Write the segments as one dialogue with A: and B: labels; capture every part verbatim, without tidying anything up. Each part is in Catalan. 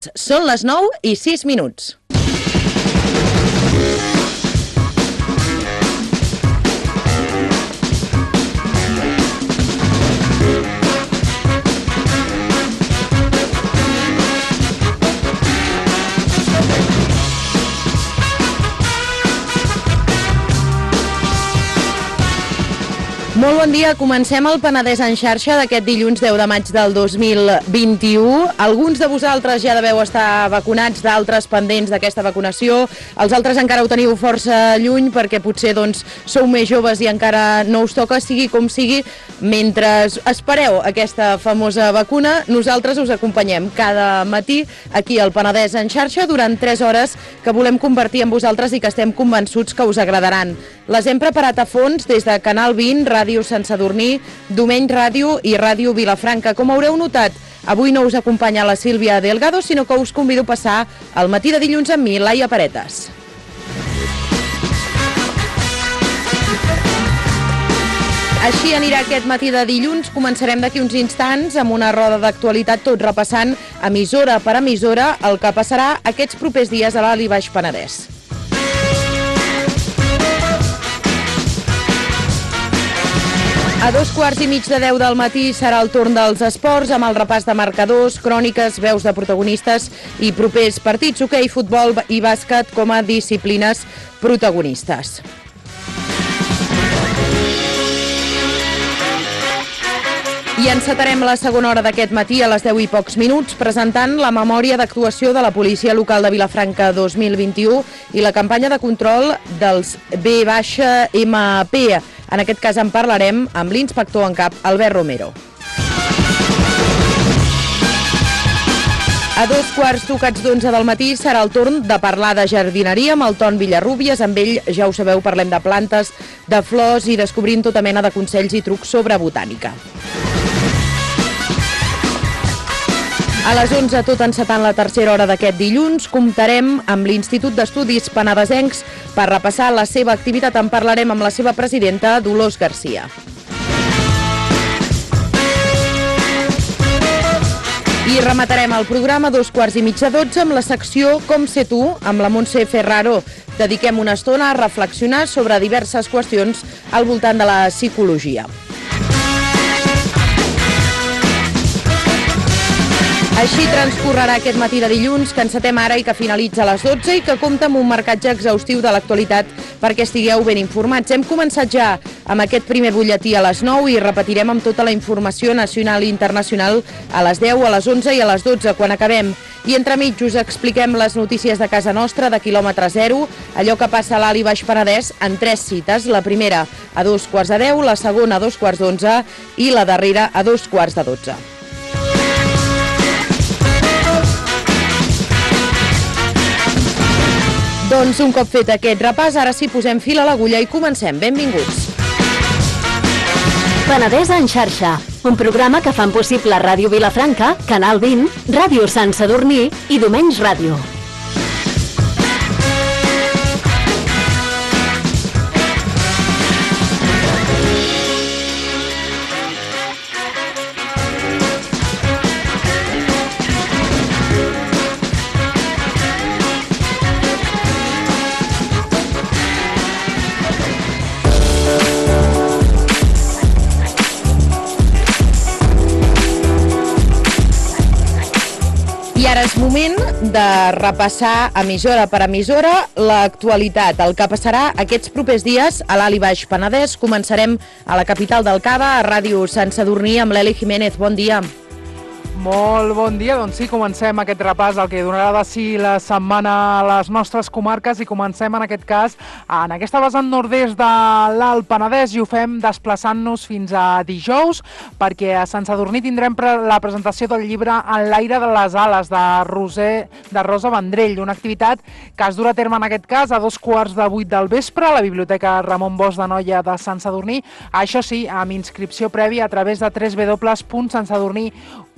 A: Són les nou i sis minuts. Molt bon dia, comencem el Penedès en xarxa d'aquest dilluns deu de maig del dos mil vint-i-u. Alguns de vosaltres ja deveu estar vacunats, d'altres pendents d'aquesta vacunació. Els altres encara ho teniu força lluny perquè potser doncs, sou més joves i encara no us toca, sigui com sigui. Mentre espereu aquesta famosa vacuna, nosaltres us acompanyem cada matí aquí al Penedès en xarxa durant tres hores que volem compartir amb vosaltres i que estem convençuts que us agradaran. Les hem preparat a fons des de Canal vint, Ràdio Sant Sadurní, Domeny Ràdio i Ràdio Vilafranca. Com haureu notat, avui no us acompanya la Sílvia Delgado, sinó que us convido a passar el matí de dilluns amb mi, Laia Paretes. Així anirà aquest matí de dilluns. Començarem d'aquí uns instants amb una roda d'actualitat, tot repassant emissora per emissora el que passarà aquests propers dies a l'Alt i Baix Penedès. A dos quarts i mig de deu del matí serà el torn dels esports amb el repàs de marcadors, cròniques, veus de protagonistes i propers partits, hoquei, futbol i bàsquet com a disciplines protagonistes. I encetarem la segona hora d'aquest matí a les deu i pocs minuts presentant la memòria d'actuació de la Policia Local de Vilafranca dos mil vint-i-u i la campanya de control dels B M P. En aquest cas en parlarem amb l'inspector en cap, Albert Romero. A dos quarts tocats d'onze del matí serà el torn de parlar de jardineria amb el Ton Villarrúbies. Amb ell, ja ho sabeu, parlem de plantes, de flors i descobrint tota mena de consells i trucs sobre botànica. A les onze, tot encetant la tercera hora d'aquest dilluns, comptarem amb l'Institut d'Estudis Penedesencs per repassar la seva activitat. En parlarem amb la seva presidenta, Dolors Garcia. I rematarem el programa a dos quarts i mitja dotze amb la secció Com sé tu, amb la Montse Ferraro. Dediquem una estona a reflexionar sobre diverses qüestions al voltant de la psicologia. Així transcorrerà aquest matí de dilluns que encetem ara i que finalitza a les dotze i que compta amb un marcatge exhaustiu de l'actualitat perquè estigueu ben informats. Hem començat ja amb aquest primer butlletí a les nou i repetirem amb tota la informació nacional i internacional a les deu, a les onze i a les dotze quan acabem. I entremig us expliquem les notícies de casa nostra, de quilòmetre zero, allò que passa a l'Alt i Baix Penedès en tres cites. La primera a dos quarts de deu, la segona a dos quarts d'onze i la darrera a dos quarts de dotze. Doncs un cop fet aquest repàs, ara sí posem fil a l'agulla i comencem. Benvinguts.
B: Penedès en xarxa, un programa que fan possible Ràdio Vilafranca, Canal vint, Ràdio Sant Sadurní i Domeny Ràdio.
A: Ara és moment de repassar emissora per emissora l'actualitat, el que passarà aquests propers dies a l'Alt i Baix Penedès. Començarem a la capital del Cava, a Ràdio Sant Sadurní, amb l'Eli Jiménez. Bon dia.
C: Molt bon dia, doncs sí, comencem aquest repàs, el que donarà de si la setmana a les nostres comarques i comencem en aquest cas en aquesta vessant nord-est de l'Alt Penedès i ho fem desplaçant-nos fins a dijous perquè a Sant Sadurní tindrem la presentació del llibre En l'aire de les ales de, Roser, de Rosa Vendrell, una activitat que es durà a terme en aquest cas a dos quarts de vuit del vespre a la Biblioteca Ramon Bosch de Noia de Sant Sadurní, això sí, amb inscripció prèvia a través de w w w punt sant sadurní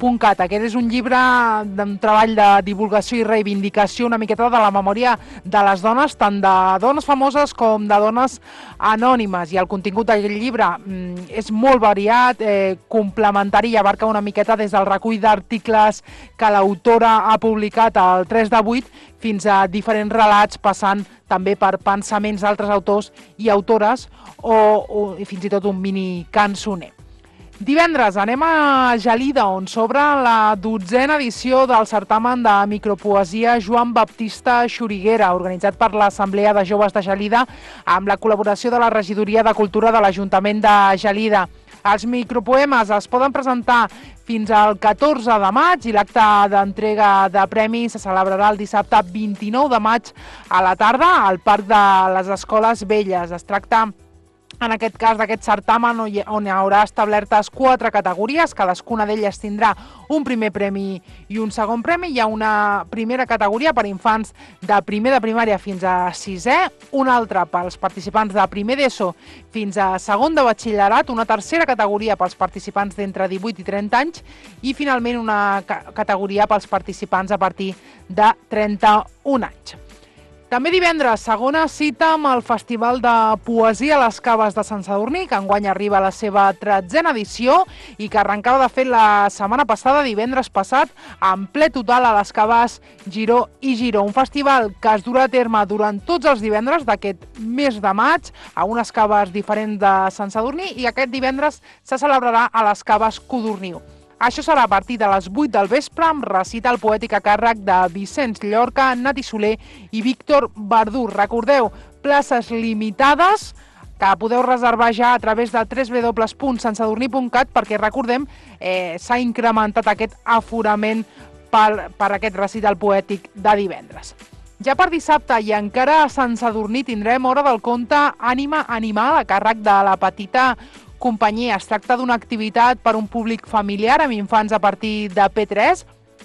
C: punt cat. Aquest és un llibre d'un treball de divulgació i reivindicació una miqueta de la memòria de les dones, tant de dones famoses com de dones anònimes. I el contingut d'aquest llibre mm, és molt variat, eh, complementari i abarca una miqueta des del recull d'articles que l'autora ha publicat el tres de vuit fins a diferents relats, passant també per pensaments d'altres autors i autores o, o fins i tot un mini cançoner. Divendres anem a Gelida, on s'obre la dotzena edició del certamen de micropoesia Joan Baptista Xuriguera, organitzat per l'Assemblea de Joves de Gelida, amb la col·laboració de la Regidoria de Cultura de l'Ajuntament de Gelida. Els micropoemes es poden presentar fins al catorze de maig i l'acte d'entrega de premis se celebrarà el dissabte vint-i-nou de maig a la tarda al Parc de les Escoles Velles. Es tracta en aquest cas d'aquest certamen on hi haurà establertes quatre categories, cadascuna d'elles tindrà un primer premi i un segon premi. Hi ha una primera categoria per infants de primer de primària fins a sisè, una altra pels participants de primer d'ESO fins a segon de batxillerat, una tercera categoria pels participants d'entre divuit i trenta anys i finalment una categoria pels participants a partir de trenta-un anys. També divendres, segona cita amb el Festival de Poesia a les Caves de Sant Sadurní, que enguany arriba a la seva tretzena edició i que arrencava de fet la setmana passada, divendres passat, en ple total a les Caves Giró i Giró. Un festival que es durà a terme durant tots els divendres d'aquest mes de maig a unes caves diferents de Sant Sadurní i aquest divendres se celebrarà a les Caves Codorniu. Això serà a partir de les vuit del vespre amb recital poètic a càrrec de Vicenç Llorca, Nati Soler i Víctor Verdú. Recordeu, places limitades que podeu reservar ja a través de w w w punt sant sadurní punt cat perquè, recordem, eh, s'ha incrementat aquest aforament per, per aquest recital poètic de divendres. Ja per dissabte i encara a Sant Sadurní tindrem Hora del Conte Ànima Animal a càrrec de la Petita Companyia. Es tracta d'una activitat per un públic familiar amb infants a partir de P tres,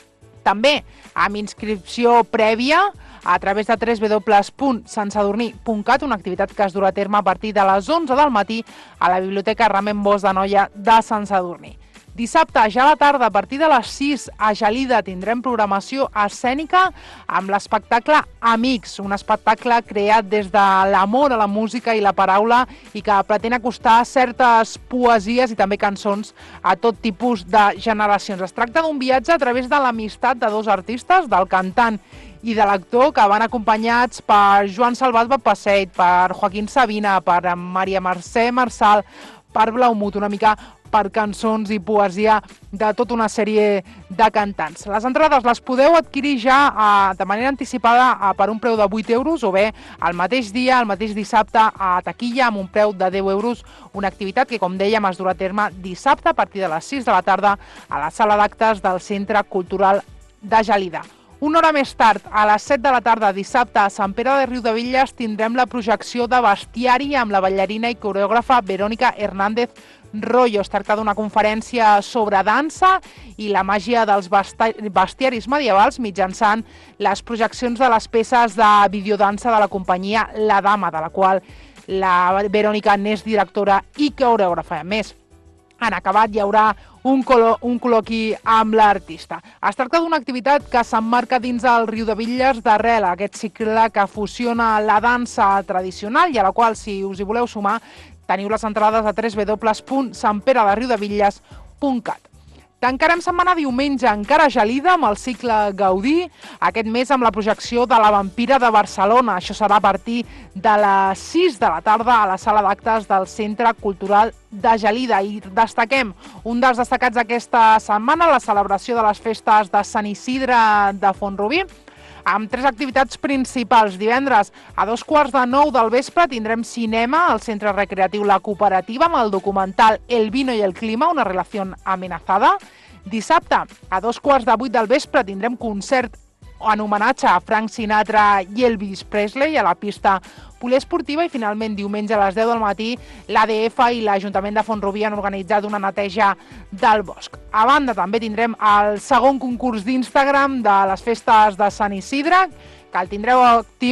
C: també amb inscripció prèvia a través de w w w punt sant sadurní punt cat, una activitat que es durà a terme a partir de les onze del matí a la Biblioteca Ramon Bosch de Noia de Sant Sadurní. Dissabte, ja a la tarda, a partir de les sis, a Gelida tindrem programació escènica amb l'espectacle Amics, un espectacle creat des de l'amor a la música i la paraula i que pretén acostar certes poesies i també cançons a tot tipus de generacions. Es tracta d'un viatge a través de l'amistat de dos artistes, del cantant i de l'actor, que van acompanyats per Joan Salvat Bapaseit, per Joaquín Sabina, per Maria Mercè Marçal, per Blaumut, una mica per cançons i poesia de tota una sèrie de cantants. Les entrades les podeu adquirir ja eh, de manera anticipada eh, per un preu de vuit euros o bé el mateix dia, el mateix dissabte a taquilla amb un preu de deu euros, una activitat que, com dèiem, es durà a terme dissabte a partir de les sis de la tarda a la sala d'actes del Centre Cultural de Gelida. Una hora més tard, a les set de la tarda, dissabte, a Sant Pere de Riudebitlles, tindrem la projecció de Bestiari amb la ballarina i coreògrafa Verónica Hernández Rollo. Es tracta d'una conferència sobre dansa i la màgia dels bestiaris medievals mitjançant les projeccions de les peces de videodansa de la companyia La Dama, de la qual la Verónica n'és directora i coreògrafa. A més, en acabat hi haurà un, colo un col·loqui amb l'artista. Es tracta d'una activitat que s'emmarca dins el Riudebitlles d'Arrel, aquest cicle que fusiona la dansa tradicional i a la qual, si us hi voleu sumar, teniu les entrades a w w w punt sant pere de riudebitlles punt cat. Tancarem setmana diumenge encara a Gelida amb el cicle Gaudí, aquest mes amb la projecció de La Vampira de Barcelona. Això serà a partir de les sis de la tarda a la sala d'actes del Centre Cultural de Gelida. I destaquem un dels destacats d'aquesta setmana, la celebració de les festes de Sant Isidre de Font-rubí, amb tres activitats principals. Divendres, a dos quarts de nou del vespre, tindrem cinema al Centre Recreatiu La Cooperativa amb el documental El vino y el clima, una relació amenazada. Dissabte, a dos quarts de vuit del vespre, tindrem concert en homenatge a Frank Sinatra i Elvis Presley a la pista poliesportiva. I finalment, diumenge a les deu del matí, l'A D F i l'Ajuntament de Font-rubí han organitzat una neteja del bosc. A banda, també tindrem el segon concurs d'Instagram de les festes de Sant Isidre, que el tindreu actiu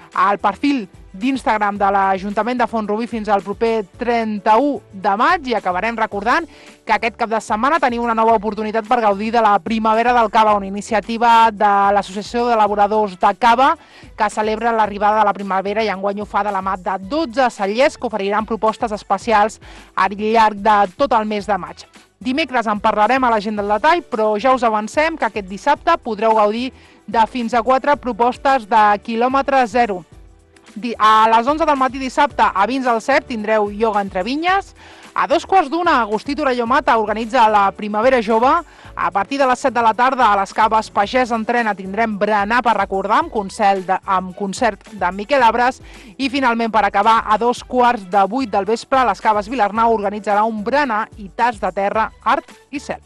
C: al perfil d'Instagram de l'Ajuntament de Font-rubí fins al proper trenta-u de maig i acabarem recordant que aquest cap de setmana tenim una nova oportunitat per gaudir de la Primavera del Cava, una iniciativa de l'Associació d'Elaboradors de Cava que celebra l'arribada de la primavera i enguany ho fa de la mà de dotze cellers que oferiran propostes especials al llarg de tot el mes de maig. Dimecres en parlarem a l'agenda del detall, però ja us avancem que aquest dissabte podreu gaudir de fins a quatre propostes de quilòmetre zero. A les onze del matí dissabte, a Vins al Cep, tindreu ioga entre vinyes. A dos quarts d'una, Agustí Torelló Mata organitza la Primavera Jove. A partir de les set de la tarda, a les Caves Pagès Entrena tindrem berenar per recordar amb concert de, amb concert de Miquel Abres. I finalment, per acabar, a dos quarts de vuit del vespre, a les Caves Vilarnau organitzarà un berenar i tas de terra, art i cel.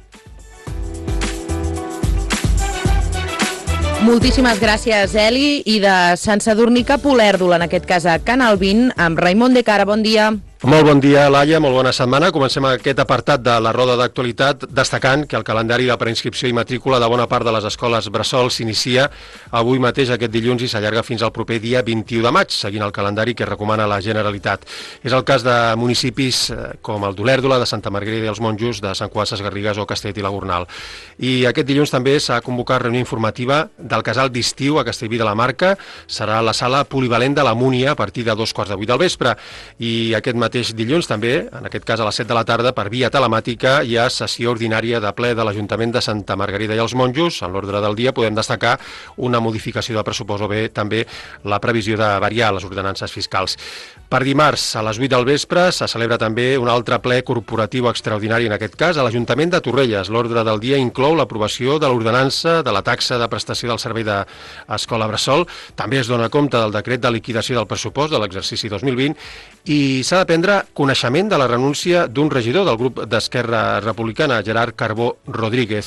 A: Moltíssimes gràcies, Eli. I de Sant Sadurní cap a Olèrdola, en aquest cas a Can Albin, amb Raimon de Cara. Bon dia.
D: Molt bon dia, Laia, molt bona setmana. Comencem aquest apartat de la roda d'actualitat destacant que el calendari de preinscripció i matrícula de bona part de les escoles bressol s'inicia avui mateix, aquest dilluns, i s'allarga fins al proper dia vint-i-u de maig, seguint el calendari que recomana la Generalitat. És el cas de municipis com el d'Olèrdola, de Santa Margarida i els Monjos, de Sant Cugat Sesgarrigues o Castellet i la Gornal. I aquest dilluns també s'ha convocat reunió informativa del casal d'estiu a Castellví de la Marca. Serà a la sala polivalent de la Múnia a partir de dos quarts de vuit del vespre. I aquest mateix dilluns també, en aquest cas a les set de la tarda, per via telemàtica, hi ha sessió ordinària de ple de l'Ajuntament de Santa Margarida i els Monjos. En l'ordre del dia podem destacar una modificació de pressupost o bé també la previsió de variar les ordenances fiscals. Per dimarts, a les vuit del vespre, se celebra també un altre ple corporatiu extraordinari, en aquest cas, a l'Ajuntament de Torrelles. L'ordre del dia inclou l'aprovació de l'ordenança de la taxa de prestació del servei d'escola bressol. També es dona compte del decret de liquidació del pressupost de l'exercici dos mil vint i s'ha de prendre coneixement de la renúncia d'un regidor del grup d'Esquerra Republicana, Gerard Carbó Rodríguez.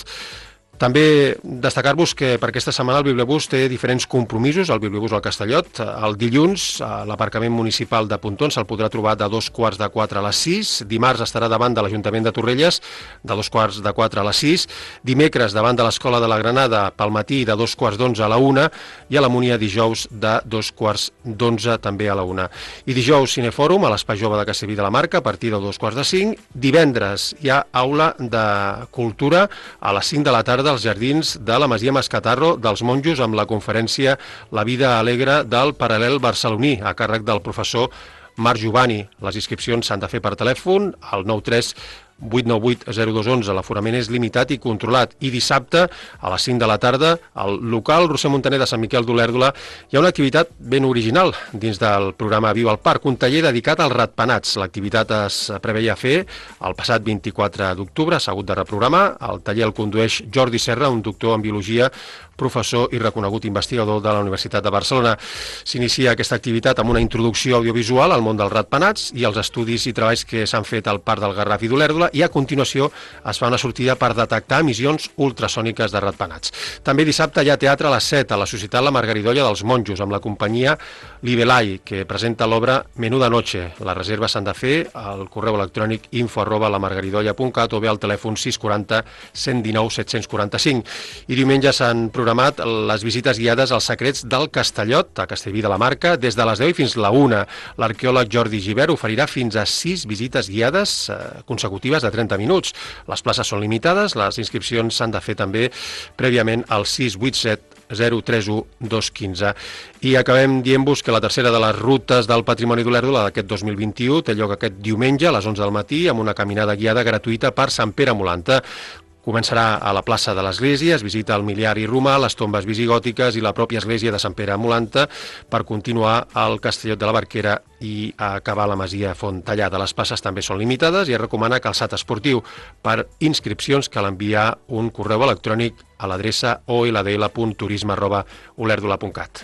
D: També destacar-vos que per aquesta setmana el Bibliobús té diferents compromisos, el Bibliobús al Castellot. El dilluns, a l'aparcament municipal de Pontons se'l podrà trobar de dos quarts de quatre a les sis. Dimarts estarà davant de l'Ajuntament de Torrelles, de dos quarts de quatre a les sis. Dimecres, davant de l'Escola de la Granada, pel matí, de dos quarts d'onze a la una. I a la Múnia, dijous, de dos quarts d'onze també a la una. I dijous, Cinefòrum, a l'Espai Jove de Castellví de la Marca, a partir de dos quarts de cinc. Divendres, hi ha aula de cultura a les cinc de la tarda dels jardins de la Masia Mascatarro dels Monjos amb la conferència La vida alegre del paral·lel barceloní a càrrec del professor Marc Giovanni. Les inscripcions s'han de fer per telèfon al nou tres vuit nou vuit zero dos onze. L'aforament és limitat i controlat. I dissabte, a les cinc de la tarda, al local Roser Montaner de Sant Miquel d'Olèrdola, hi ha una activitat ben original dins del programa Viu al Parc, un taller dedicat als ratpenats. L'activitat es preveia fer el passat vint-i-quatre d'octubre, s'ha hagut de reprogramar. El taller el condueix Jordi Serra, un doctor en biologia, professor i reconegut investigador de la Universitat de Barcelona. S'inicia aquesta activitat amb una introducció audiovisual al món dels ratpenats i els estudis i treballs que s'han fet al Parc del Garraf i d'Olèrdola, i a continuació es fa una sortida per detectar emissions ultrasòniques de ratpenats. També dissabte hi ha teatre a les set a la Societat La Margaridolla dels Monjos amb la companyia Libelai, que presenta l'obra Menuda Noche. Les reserves s'han de fer al correu electrònic info arroba lamargaridolla punt cat o bé al telèfon sis quatre zero cent dinou set cents quaranta-cinc. I diumenge s'han programat les visites guiades als secrets del Castellot, a Castellví de la Marca, des de les deu i fins la una. L'arqueòleg Jordi Gibert oferirà fins a sis visites guiades eh, consecutives de trenta minuts. Les places són limitades, les inscripcions s'han de fer també prèviament al sis vuit set zero tres u dos quinze. I acabem dient-vos que la tercera de les rutes del patrimoni d'Olèrdola d'aquest dos mil vint-i-u té lloc aquest diumenge a les onze del matí amb una caminada guiada gratuïta per Sant Pere Molanta. Començarà a la plaça de l'Església, es visita el miliari romà, les tombes visigòtiques i la pròpia església de Sant Pere Molanta per continuar al Castellot de la Barquera i acabar la masia Fontallada. Les places també són limitades i es recomana calçat esportiu. Per inscripcions cal enviar un correu electrònic a l'adreça o l d l punt turisme arroba olèrdola punt cat.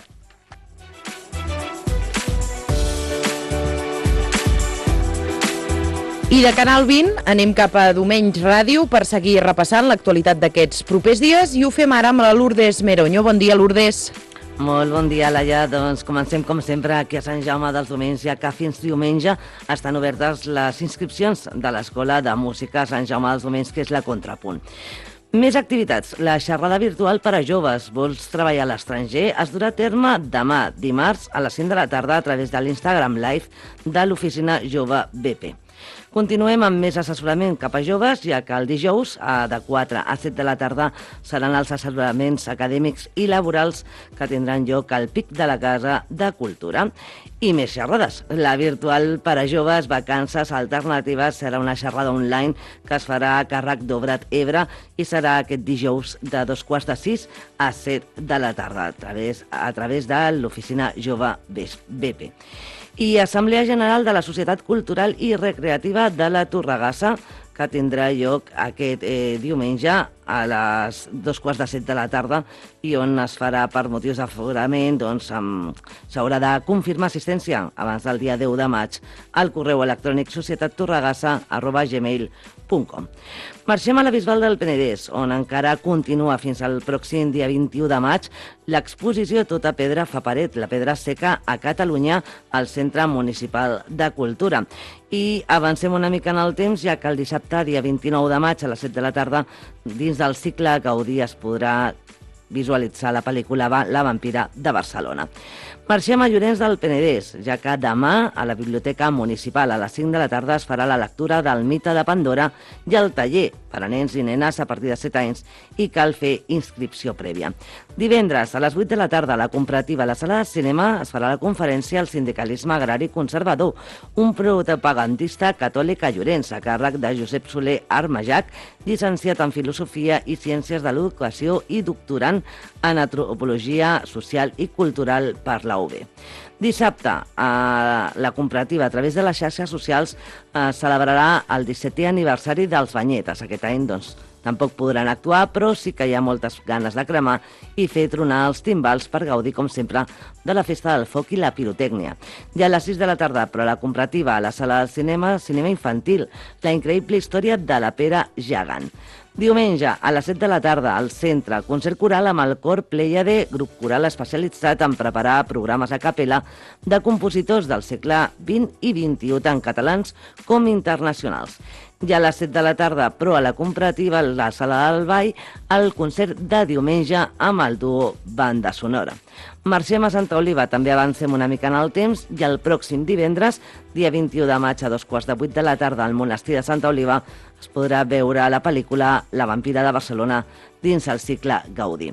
A: I de Canal vint anem cap a Domenys Ràdio per seguir repassant l'actualitat d'aquests propers dies i ho fem ara amb la Lourdes Meroño. Bon dia, Lourdes.
E: Molt bon dia, Laia. Doncs comencem, com sempre, aquí a Sant Jaume dels Domenys, ja que fins diumenge estan obertes les inscripcions de l'Escola de Música Sant Jaume dels Domenys, que és la Contrapunt. Més activitats. La xerrada virtual per a joves. Vols treballar a l'estranger? Es durà a terme demà, dimarts, a les cinc de la tarda, a través de l'Instagram Live de l'Oficina Jove B P. Continuem amb més assessorament cap a joves, ja que el dijous, de quatre a set de la tarda, seran els assessoraments acadèmics i laborals que tindran lloc al Pic de la Casa de Cultura. I més xerrades. La virtual per a joves, vacances alternatives, serà una xerrada online que es farà a càrrec d'Obrat Ebre i serà aquest dijous de dos quarts de sis a set de la tarda, a través, a través de l'Oficina Jove B P. I Assemblea General de la Societat Cultural i Recreativa de la Torregassa, que tindrà lloc aquest eh, diumenge a les dos quarts de set de la tarda i on es farà per motius d'aforament, doncs s'haurà de confirmar assistència abans del dia deu de maig al correu electrònic societattorregassa arroba gmail punt com. Marxem a la Bisbal del Penedès, on encara continua fins al pròxim dia vint-i-u de maig l'exposició Tota pedra fa paret, la pedra seca a Catalunya, al Centre Municipal de Cultura. I avancem una mica en el temps, ja que el dissabte, dia vint-i-nou de maig, a les set de la tarda, dins del cicle Gaudí es podrà visualitzar la pel·lícula La vampira de Barcelona. Marxem a Llorenç del Penedès, ja que demà a la Biblioteca Municipal a les cinc de la tarda es farà la lectura del Mite de Pandora i el taller per a nens i nenes a partir de set anys i cal fer inscripció prèvia. Divendres, a les vuit de la tarda, a la Comparativa a la Sala de Cinema es farà la conferència al sindicalisme agrari conservador, un propagandista catòlic a Llorenç, a càrrec de Josep Soler Armajac, llicenciat en Filosofia i Ciències de l'Educació i doctorant en Antropologia Social i Cultural per la U B. Dissabte, a la Comparativa, a través de les xarxes socials, eh, celebrarà el dissetè aniversari dels Banyetes. Aquest any, doncs, tampoc podran actuar, però sí que hi ha moltes ganes de cremar i fer tronar els timbals per gaudir, com sempre, de la festa del foc i la pirotècnia. Ja a les sis de la tarda, però a la Comparativa, a la sala del cinema, cinema infantil, la increïble història de la Pera Gegant. Diumenge, a les set de la tarda, al centre, concert coral amb el cor Pleiade, grup coral especialitzat en preparar programes a capella de compositors del segle vint i vint-i-u, tant catalans com internacionals. I a les set de la tarda, però a la Comparativa, a la sala del Ball, el concert de diumenge amb el duo Banda Sonora. Marxem a Santa Oliva, també avancem una mica en el temps, i el pròxim divendres, dia vint-i-u de maig a dos quarts de vuit de la tarda al monestir de Santa Oliva, es podrà veure la pel·lícula La vampira de Barcelona dins el cicle Gaudí.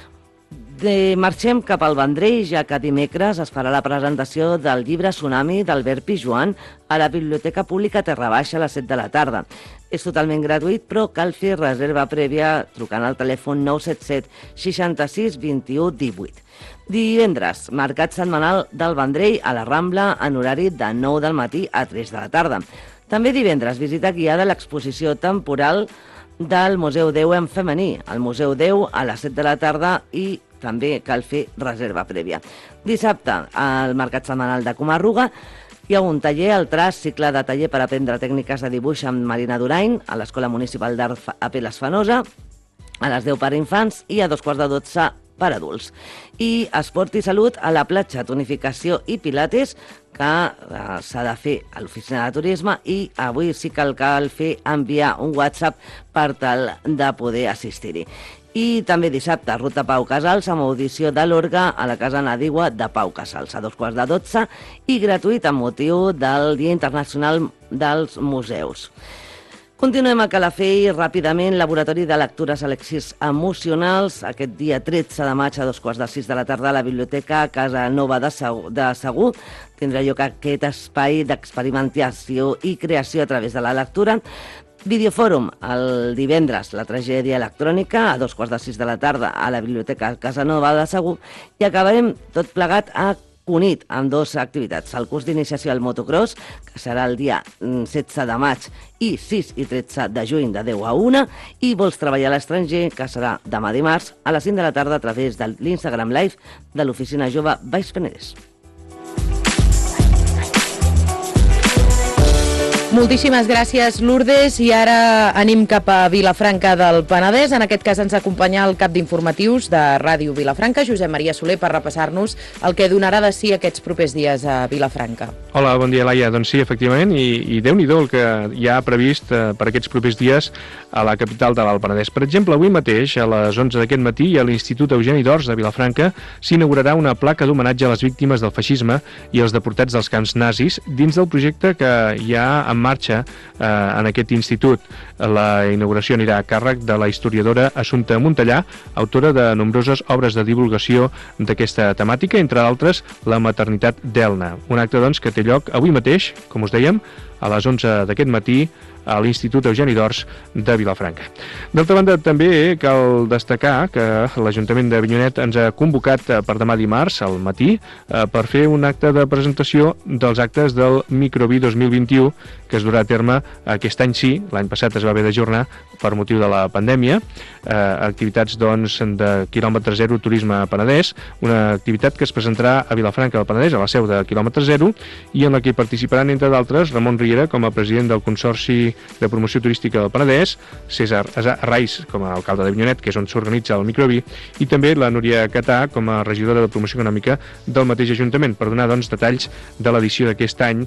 E: De marxem cap al Vendrell, ja que dimecres es farà la presentació del llibre Tsunami d'Albert Pijoan a la Biblioteca Pública Terra Baixa a les set de la tarda. És totalment gratuït, però cal fer reserva prèvia trucant al telèfon nou set set seixanta-sis vint-i-u divuit. Divendres, mercat setmanal del Vendrell a la Rambla en horari de nou del matí a tres de la tarda. També divendres, visita guiada a l'exposició temporal del Museu Déu en femení, al Museu Déu a les set de la tarda, i també cal fer reserva prèvia. Dissabte, al mercat setmanal de Comarruga, hi ha un taller, el Tras, cicle de taller per aprendre tècniques de dibuix amb Marina Durain, a l'Escola Municipal d'Art a Peles Fanosa, a les deu per a infants i a dos quarts de dotze per a adults. I Esport i Salut a la platja, tonificació i pilates, que eh, s'ha de fer a l'oficina de turisme, i avui sí que cal fer enviar un WhatsApp per tal de poder assistir-hi. I també dissabte, Ruta Pau Casals, amb audició de l'Orga a la Casa Nadigua de Pau Casals, a dos quarts de dotze, i gratuït amb motiu del Dia Internacional dels Museus. Continuem a Calafell ràpidament, Laboratori de Lectures Alexis Emocionals, aquest dia tretze de maig a dos quarts de sis de la tarda a la Biblioteca Casa Nova de Segur. Tindrà lloc aquest espai d'experimentació i creació a través de la lectura. Videofòrum, el divendres, la tragèdia electrònica, a dos quarts de sis de la tarda a la Biblioteca Casa Nova de Segur, i acabarem tot plegat a Cunit, amb dues activitats. El curs d'iniciació al motocross, que serà el dia setze de maig i sis i tretze de juny de deu a una, i Vols treballar a l'estranger, que serà demà dimarts a les cinc de la tarda a través de l'Instagram Live de l'Oficina Jove Baix Penedès.
A: Moltíssimes gràcies, Lourdes, i ara anem cap a Vilafranca del Penedès. En aquest cas ens acompanya el cap d'informatius de Ràdio Vilafranca, Josep Maria Soler, per repassar-nos el que donarà de si aquests propers dies a Vilafranca.
F: Hola, bon dia, Laia. Doncs sí, efectivament, i, i Déu-n'hi-do el que hi ha previst eh, per aquests propers dies a la capital de l'Alt Penedès. Per exemple, avui mateix, a les onze d'aquest matí, a l'Institut Eugeni d'Ors de Vilafranca, s'inaugurarà una placa d'homenatge a les víctimes del feixisme i als deportats dels camps nazis dins del projecte que hi ha en marxa eh, en aquest institut. La inauguració anirà a càrrec de la historiadora Assumpta Montellà, autora de nombroses obres de divulgació d'aquesta temàtica, entre d'altres La maternitat d'Elna. Un acte, doncs, que té lloc avui mateix, com us dèiem, a les onze d'aquest matí, a l'Institut Eugeni d'Ors de Vilafranca. D'altra banda, també cal destacar que l'Ajuntament d'Avinyonet ens ha convocat per demà dimarts, al matí, per fer un acte de presentació dels actes del Microvi dos mil vint-i-u, que es durà a terme aquest any sí, l'any passat es va haver d'ajornar per motiu de la pandèmia, eh, activitats doncs de quilòmetre zero Turisme Penedès, una activitat que es presentarà a Vilafranca del Penedès, a la seu de quilòmetre zero, i en la que hi participaran, entre d'altres, Ramon Riera com a president del Consorci de Promoció Turística del Penedès, César Arraiz com a alcalde d'Avinyonet, que és on s'organitza el Microvi, i també la Núria Catà com a regidora de Promoció Econòmica del mateix Ajuntament, per donar doncs detalls de l'edició d'aquest any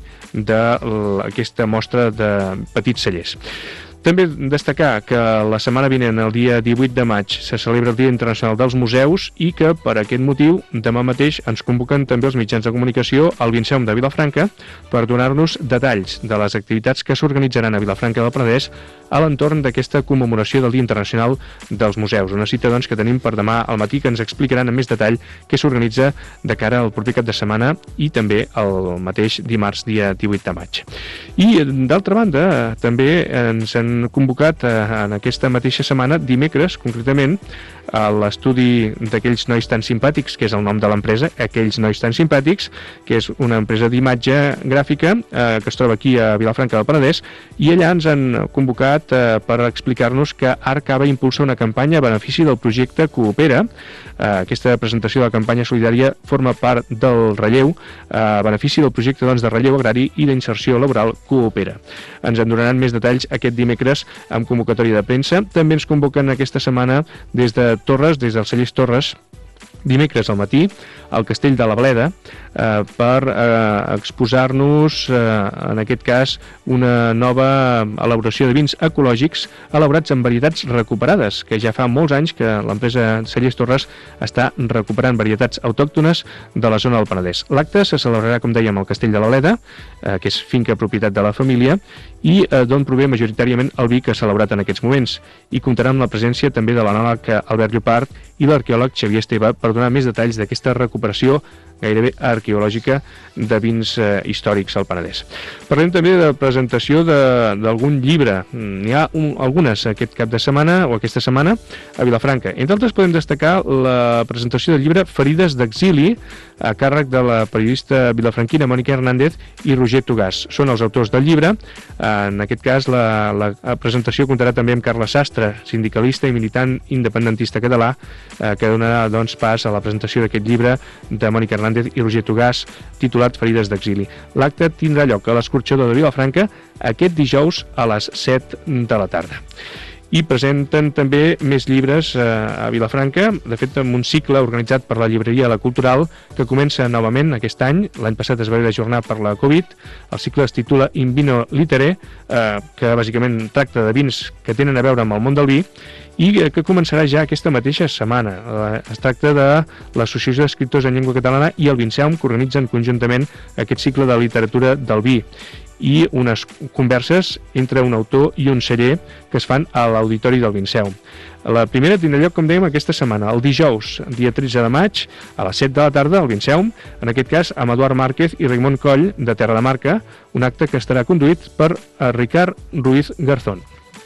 F: d'aquesta mostra de petits cellers. També destacar que la setmana vinent, el dia divuit de maig, se celebra el Dia Internacional dels Museus i que, per aquest motiu, demà mateix ens convoquen també els mitjans de comunicació al Vinceum de Vilafranca per donar-nos detalls de les activitats que s'organitzaran a Vilafranca del Penedès a l'entorn d'aquesta commemoració del Dia Internacional dels Museus. Una cita, doncs, que tenim per demà al matí, que ens explicaran amb més detall què s'organitza de cara al proper cap de setmana i també el mateix dimarts, dia divuit de maig. I, d'altra banda, també ens han convocat en aquesta mateixa setmana, dimecres, concretament, a l'estudi d'aquells nois tan simpàtics, que és el nom de l'empresa, aquells nois tan simpàtics, que és una empresa d'imatge gràfica eh, que es troba aquí a Vilafranca del Penedès, i allà ens han convocat eh, per explicar-nos que Arcava impulsa una campanya a benefici del projecte Coopera. Eh, aquesta presentació de la campanya solidària forma part del relleu, eh, a benefici del projecte doncs, de relleu agrari i d'inserció laboral Coopera. Ens en donaran més detalls aquest dimecres amb convocatòria de premsa. També ens convoquen aquesta setmana des de Torres, des dels cellers Torres, dimecres al matí, al Castell de la Bleda, eh, per eh, exposar-nos, eh, en aquest cas, una nova elaboració de vins ecològics elaborats amb varietats recuperades, que ja fa molts anys que l'empresa Cellers Torres està recuperant varietats autòctones de la zona del Penedès. L'acte se celebrarà, com dèiem, al Castell de la Bleda, eh, que és finca propietat de la família, i eh, d'on prové majoritàriament el vi que s'ha elaborat en aquests moments, i comptarà amb la presència també de l'anàleg Albert Llopart i l'arqueòleg Xavier Esteve per donar més detalls d'aquesta recuperació gairebé arqueològica de vins eh, històrics al Penedès. Parlem també de presentació d'algun llibre. N'hi ha un, algunes aquest cap de setmana o aquesta setmana a Vilafranca. Entre altres podem destacar la presentació del llibre Ferides d'exili, a càrrec de la periodista vilafranquina Mònica Hernández i Roger Tugàs. Són els autors del llibre. En aquest cas, la, la presentació comptarà també amb Carles Sastre, sindicalista i militant independentista català, eh, que donarà doncs, pas a la presentació d'aquest llibre de Mònica Hernández i Roger Tugàs, titulat Ferides d'exili. L'acte tindrà lloc a l'Escorxador de Vilafranca aquest dijous a les set de la tarda. I presenten també més llibres eh, a Vilafranca, de fet amb un cicle organitzat per la llibreria La Cultural, que comença novament aquest any. L'any passat es va haver d'ajornar per la Covid. El cicle es titula In Vino Litere, eh, que bàsicament tracta de vins que tenen a veure amb el món del vi, i que començarà ja aquesta mateixa setmana. Es tracta de l'Associació d'Escriptors en Llengua Catalana i el Vinceum, que organitzen conjuntament aquest cicle de literatura del vi, i unes converses entre un autor i un celler que es fan a l'Auditori del Vinceum. La primera tindrà lloc, com dèiem, aquesta setmana, el dijous, dia tretze de maig, a les set de la tarda, al Vinceum, en aquest cas amb Eduard Márquez i Raimon Coll, de Terra de Marca, un acte que estarà conduït per Ricard Ruiz Garzón.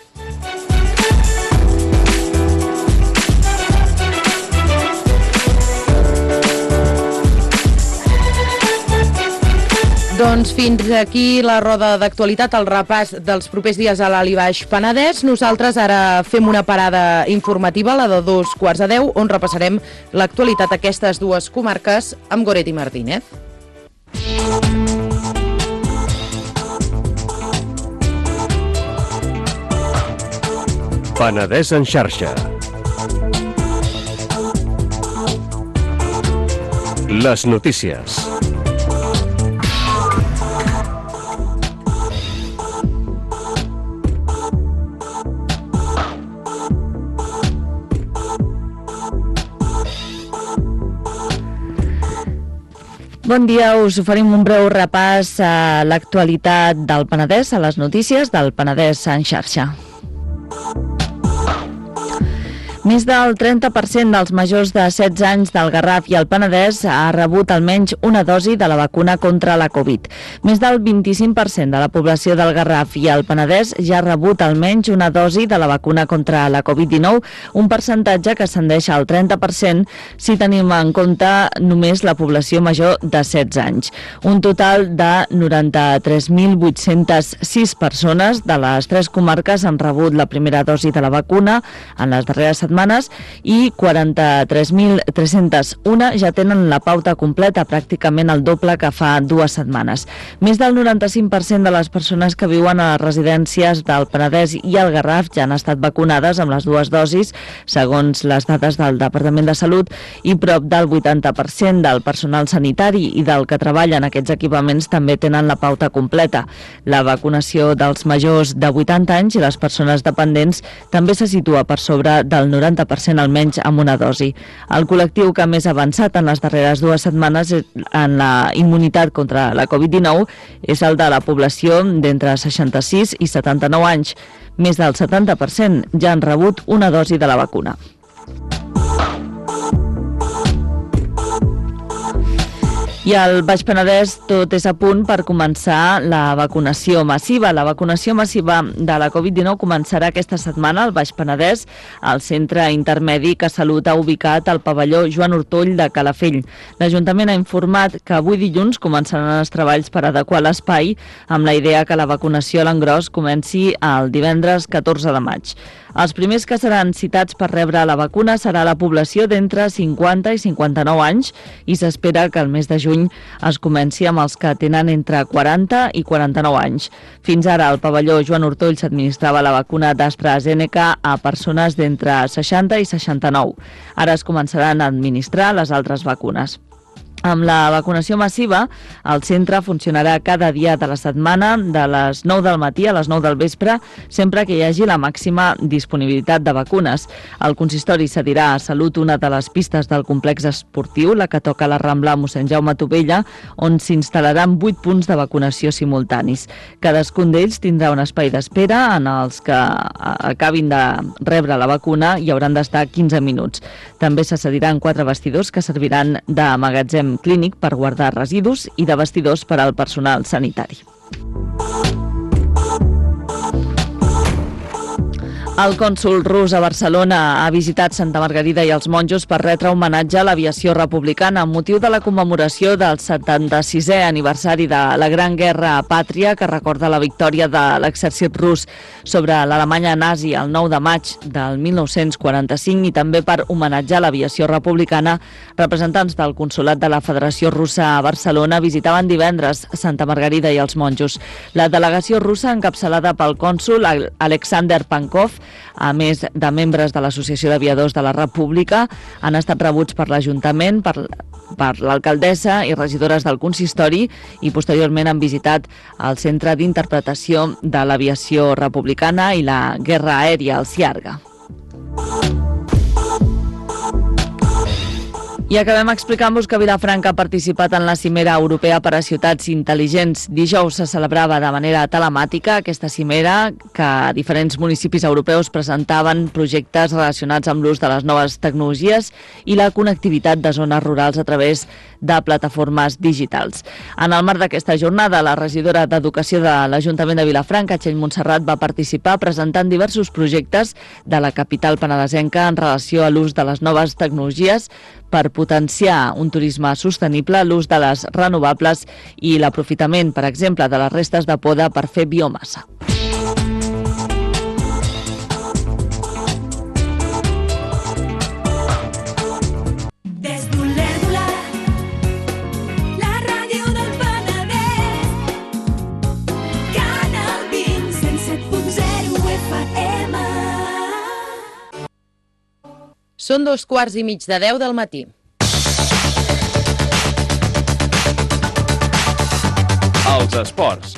A: Doncs fins aquí la roda d'actualitat, el repàs dels propers dies a l'Alt i Baix Penedès. Nosaltres ara fem una parada informativa, la de dos quarts de deu, on repassarem l'actualitat d'aquestes dues comarques amb Goretti Martínez.
G: Penedès en xarxa. Les notícies.
H: Bon dia, us oferim un breu repàs a l'actualitat del Penedès, a les notícies del Penedès en xarxa. Més del trenta per cent dels majors de setze anys del Garraf i el Penedès ha rebut almenys una dosi de la vacuna contra la Covid. Més del vint-i-cinc per cent de la població del Garraf i el Penedès ja ha rebut almenys una dosi de la vacuna contra la Covid dinou, un percentatge que ascendeix al trenta per cent si tenim en compte només la població major de setze anys. Un total de noranta-tres mil vuit-cents sis persones de les tres comarques han rebut la primera dosi de la vacuna en les darreres setmanes i quaranta-tres mil tres-cents u ja tenen la pauta completa, pràcticament el doble que fa dues setmanes. Més del noranta-cinc per cent de les persones que viuen a les residències del Penedès i el Garraf ja han estat vacunades amb les dues dosis, segons les dades del Departament de Salut, i prop del vuitanta per cent del personal sanitari i del que treballa en aquests equipaments també tenen la pauta completa. La vacunació dels majors de vuitanta anys i les persones dependents també se situa per sobre del noranta per cent almenys amb una dosi. El col·lectiu que més ha avançat en les darreres dues setmanes en la immunitat contra la Covid dinou és el de la població d'entre seixanta-sis i setanta-nou anys. Més del setanta per cent ja han rebut una dosi de la vacuna. I al Baix Penedès tot és a punt per començar la vacunació massiva. La vacunació massiva de la Covid dinou començarà aquesta setmana al Baix Penedès, al Centre Intermedi que Salut ha ubicat al pavelló Joan Ortull de Calafell. L'Ajuntament ha informat que avui dilluns començaran els treballs per adequar l'espai amb la idea que la vacunació a l'engròs comenci el divendres catorze de maig. Els primers que seran citats per rebre la vacuna serà la població d'entre cinquanta i cinquanta-nou anys i s'espera que el mes de juny es comenci amb els que tenen entre quaranta i quaranta-nou anys. Fins ara al pavelló Joan Ortull s'administrava la vacuna d'AstraZeneca a persones d'entre seixanta i seixanta-nou. Ara es començaran a administrar les altres vacunes. Amb la vacunació massiva, el centre funcionarà cada dia de la setmana de les nou del matí a les nou del vespre, sempre que hi hagi la màxima disponibilitat de vacunes. El consistori cedirà a Salut una de les pistes del complex esportiu, la que toca la Rambla Mossèn Jaume Tovella, on s'instal·laran vuit punts de vacunació simultanis. Cadascun d'ells tindrà un espai d'espera en els que acabin de rebre la vacuna i hauran d'estar quinze minuts. També se cediran quatre vestidors que serviran de magatzem clínic per guardar residus i de vestidors per al personal sanitari. El cònsol rus a Barcelona ha visitat Santa Margarida i els monjos per retre homenatge a l'aviació republicana amb motiu de la commemoració del setanta-sisè aniversari de la Gran Guerra Pàtria, que recorda la victòria de l'exèrcit rus sobre l'Alemanya nazi el nou de maig del mil nou-cents quaranta-cinc, i també per homenatjar l'aviació republicana. Representants del Consolat de la Federació Russa a Barcelona visitaven divendres Santa Margarida i els monjos. La delegació russa, encapçalada pel cònsol Alexander Pankov, a més de membres de l'Associació d'Aviadors de la República, han estat rebuts per l'Ajuntament, per, per l'alcaldessa i regidores del consistori, i posteriorment han visitat el Centre d'Interpretació de l'Aviació Republicana i la Guerra Aèria, el CIARGA. I acabem explicant-vos que Vilafranca ha participat en la Cimera Europea per a Ciutats Intel·ligents. Dijous se celebrava de manera telemàtica aquesta cimera, que diferents municipis europeus presentaven projectes relacionats amb l'ús de les noves tecnologies i la connectivitat de zones rurals a través de plataformes digitals. En el marc d'aquesta jornada, la regidora d'Educació de l'Ajuntament de Vilafranca, Txell Montserrat, va participar presentant diversos projectes de la capital penedesenca en relació a l'ús de les noves tecnologies per potenciar un turisme sostenible, l'ús de les renovables i l'aprofitament, per exemple, de les restes de poda per fer biomassa.
A: Són dos quarts i mig de deu del matí.
G: Els esports.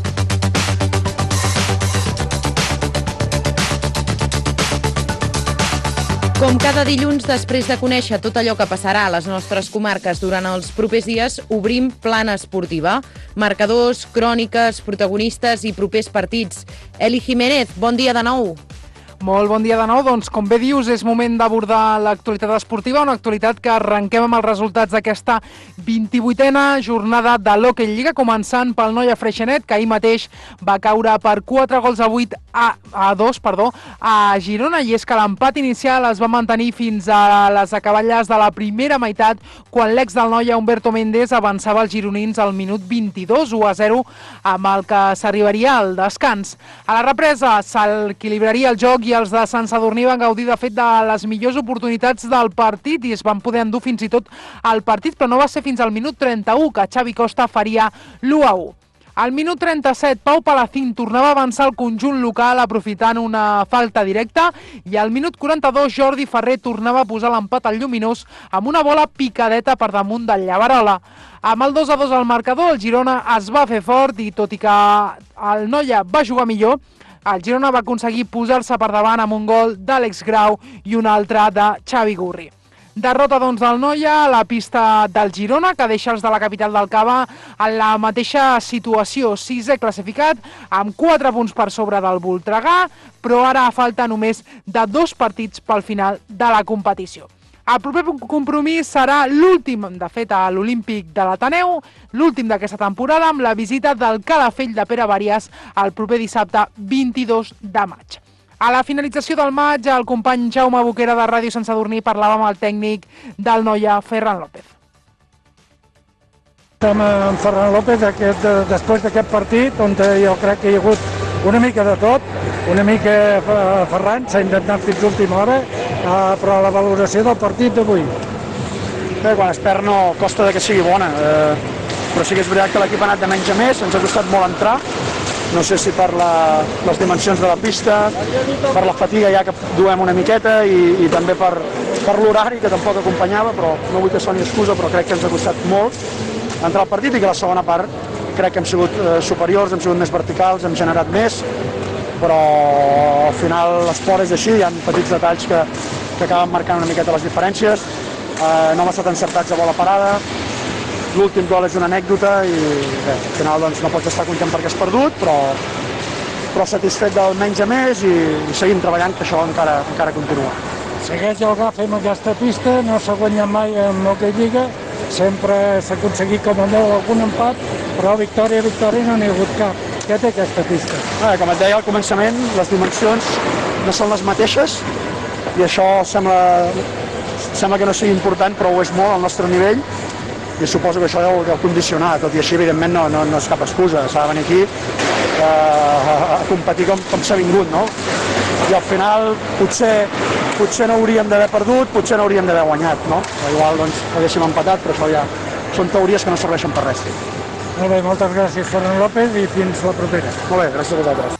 A: Com cada dilluns, després de conèixer tot allò que passarà a les nostres comarques durant els propers dies, obrim Plana Esportiva. Marcadors, cròniques, protagonistes i propers partits. Eli Jiménez, bon dia de nou.
C: Molt bon dia de nou. Doncs, com bé dius, és moment d'abordar l'actualitat esportiva, una actualitat que arrenquem amb els resultats d'aquesta vint-i-vuitena jornada de l'Hockey Lliga, començant pel Noia Freixenet, que ahir mateix va caure per quatre gols a vuit a, a dos perdó, a Girona, i és que l'empat inicial es va mantenir fins a les acaballes de la primera meitat, quan l'ex del Noia, Humberto Méndez, avançava els gironins al minut vint-i-dos, u a zero, amb el que s'arribaria al descans. A la represa s'equilibraria el joc i els de Sant Sadurní van gaudir, de fet, de les millors oportunitats del partit i es van poder endur fins i tot el partit, però no va ser fins al minut trenta-u que Xavi Costa faria l'u a u. Al minut trenta-set, Pau Palacín tornava a avançar el conjunt local aprofitant una falta directa i al minut quaranta-dos Jordi Ferrer tornava a posar l'empat al Lluminós amb una bola picadeta per damunt del Llavarola. Amb el dos a dos al marcador, el Girona es va fer fort i tot i que el Noia va jugar millor, el Girona va aconseguir posar-se per davant amb un gol d'Àlex Grau i un altre de Xavi Gurri. Derrota, doncs, del Noia a la pista del Girona, que deixa els de la capital del Cava en la mateixa situació, sisè classificat, amb quatre punts per sobre del Voltregà, però ara falta només de dos partits pel final de la competició. El proper compromís serà l'últim, de fet, a l'Olímpic de l'Ateneu, l'últim d'aquesta temporada, amb la visita del Calafell de Pere Bàries el proper dissabte vint-i-dos de maig. A la finalització del maig, el company Jaume Boquera de Ràdio Sant Sadurní parlava amb el tècnic del Noia, Ferran López.
I: Estem amb Ferran López aquest, després d'aquest partit, on jo crec que hi ha hagut una mica de tot, una mica Ferran s'ha intentat fins l'última hora, eh, però la valoració del partit d'avui.
J: Bé, quan es perd no costa de que sigui bona, eh, però sí que és veritat que l'equip ha anat de menys a més, ens ha costat molt entrar, no sé si per la, les dimensions de la pista, per la fatiga ja que duem una miqueta i, i també per, per l'horari que tampoc acompanyava, però no vull que soni excusa, però crec que ens ha costat molt entrar al partit i que la segona part crec que hem sigut eh, superiors, hem sigut més verticals, hem generat més, però al final l'esport és així, hi ha petits detalls que, que acaben marcant una miqueta les diferències, eh, no hem estat encertats a bola parada, l'últim gol és una anècdota i bé, al final doncs, no pots estar content perquè has perdut, però, però satisfet del menys a més i, i seguim treballant, que això encara, encara continua.
I: Segueix el agaf amb aquesta pista, no s'ha guanyat mai en l'Hockey Lliga, sempre s'ha aconseguit com a molt algun empat, però victòria, victòria no n'hi ha hagut cap. Què té aquesta pista?
J: Ah, com et deia al començament, les dimensions no són les mateixes i això sembla, sembla que no sigui important, però ho és molt al nostre nivell i suposo que això deu, deu condicionar, tot i així evidentment no, no, no és cap excusa, s'ha de venir aquí eh, a, a competir com, com s'ha vingut, no? I al final potser, potser no hauríem d'haver perdut, potser no hauríem d'haver guanyat, no? Igual doncs haguéssim empatat, però això ja són teories que no serveixen per res.
I: Molt bé, moltes gràcies, Ferran López, i fins la propera.
J: Molt bé, gràcies a vosaltres.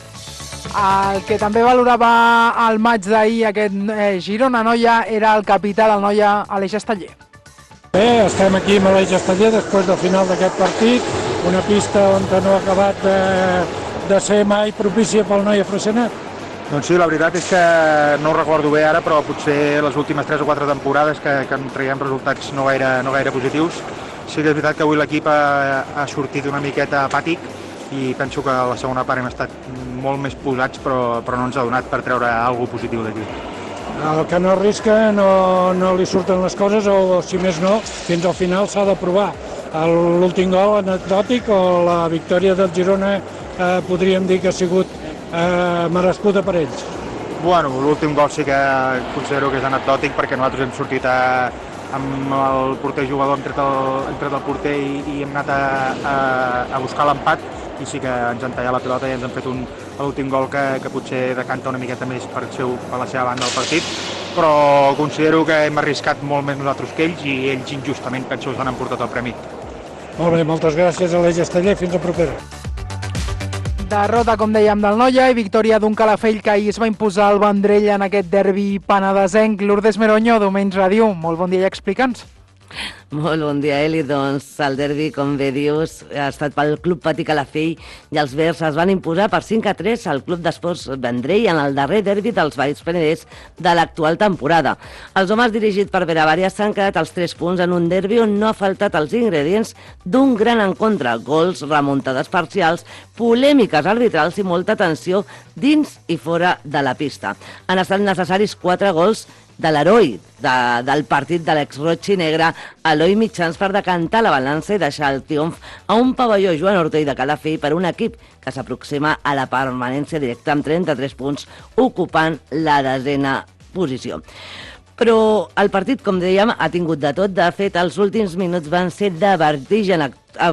C: El que també valorava el maig d'ahir aquest eh, Girona Noia era el capità del Noia, Aleix Esteller.
I: Bé, estem aquí amb Aleix Esteller després del final d'aquest partit, una pista on no ha acabat de, de ser mai propícia pel Noia Freixenet.
K: Doncs sí, la veritat és que no ho recordo bé ara, però potser les últimes tres o quatre temporades que, que en traiem resultats no gaire, no gaire positius. Sí que és veritat que avui l'equip ha, ha sortit una miqueta apàtic i penso que a la segona part hem estat molt més posats, però, però no ens ha donat per treure alguna cosa positiu d'aquí.
I: El que no arrisca no, no li surten les coses, o si més no, fins al final s'ha de provar. L'últim gol anecdòtic o la victòria del Girona eh, podríem dir que ha sigut eh, merescuda per ells.
K: Bueno, l'últim gol sí que considero que és anecdòtic perquè nosaltres hem sortit a, amb el porter jugador, hem tret el, hem tret el porter i, i hem anat a, a, a buscar l'empat i sí que ens han tallat la pilota i ens han fet un l'últim gol que, que potser decanta una miqueta més per, seu, per la seva banda del partit, però considero que hem arriscat molt més nosaltres que ells i ells injustament penso que s'han emportat el premi.
I: Molt bé, moltes gràcies, Aleix Esteller, fins la propera.
C: Derrota, com dèiem, del Noia i victòria d'un Calafell que ahir es va imposar al Vendrell en aquest derbi penedesenc. Lourdes Meronyo, Domenys Ràdio, molt bon dia i explica'ns.
E: Molt bon dia, Eli. Doncs el derbi, com bé dius, ha estat pel Club Patí Calafell i els verds es van imposar per cinc a tres al Club d'Esports Vendrell en el darrer derbi dels Baix Penedès de l'actual temporada. Els homes dirigits per Vera Vàries s'han quedat els tres punts en un derbi on no ha faltat els ingredients d'un gran encontre, gols, remuntades parcials, polèmiques arbitrals i molta tensió dins i fora de la pista. Han estat necessaris quatre gols de l'heroi de, del partit de l'ex-roig i negre, Eloi Mitjans, per decantar la balança i deixar el triomf a un pavelló Joan Ortell de Calafell per un equip que s'aproxima a la permanència directa amb trenta-tres punts, ocupant la desena posició. Però el partit, com dèiem, ha tingut de tot. De fet, els últims minuts van ser de vertigen